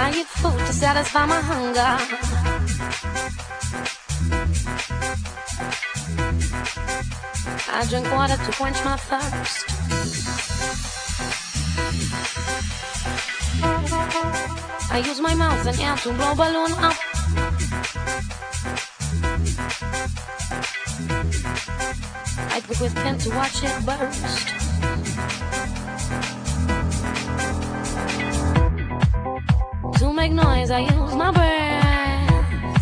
I eat food to satisfy my hunger. I drink water to quench my thirst. I use my mouth and air to blow balloon up. I pick with pen to watch it burst. To make noise, I use my breath.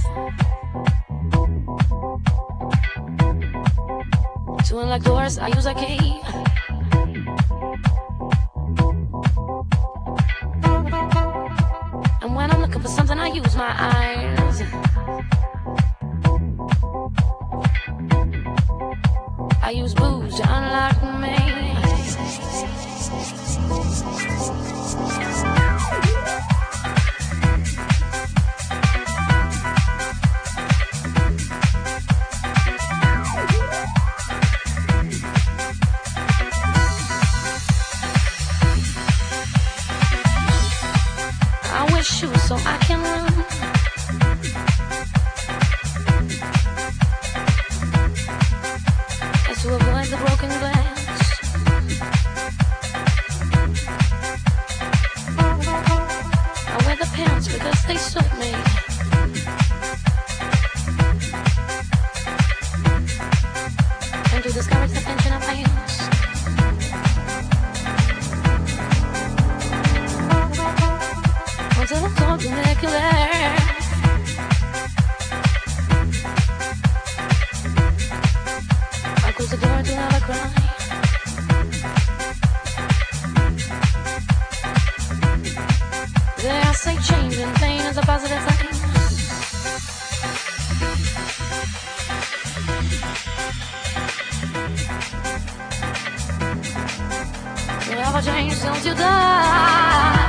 To unlock doors, I use a key. And when I'm looking for something, I use my eyes. I use booze to unlock me. I wear shoes so I can run. As to avoid the broken glass. I wear the pants because they suit me. And to discourage the tension of hands. Until I'm told to make you laugh. I close the door to never cry. They say change and pain is a positive thing. Never change till you die.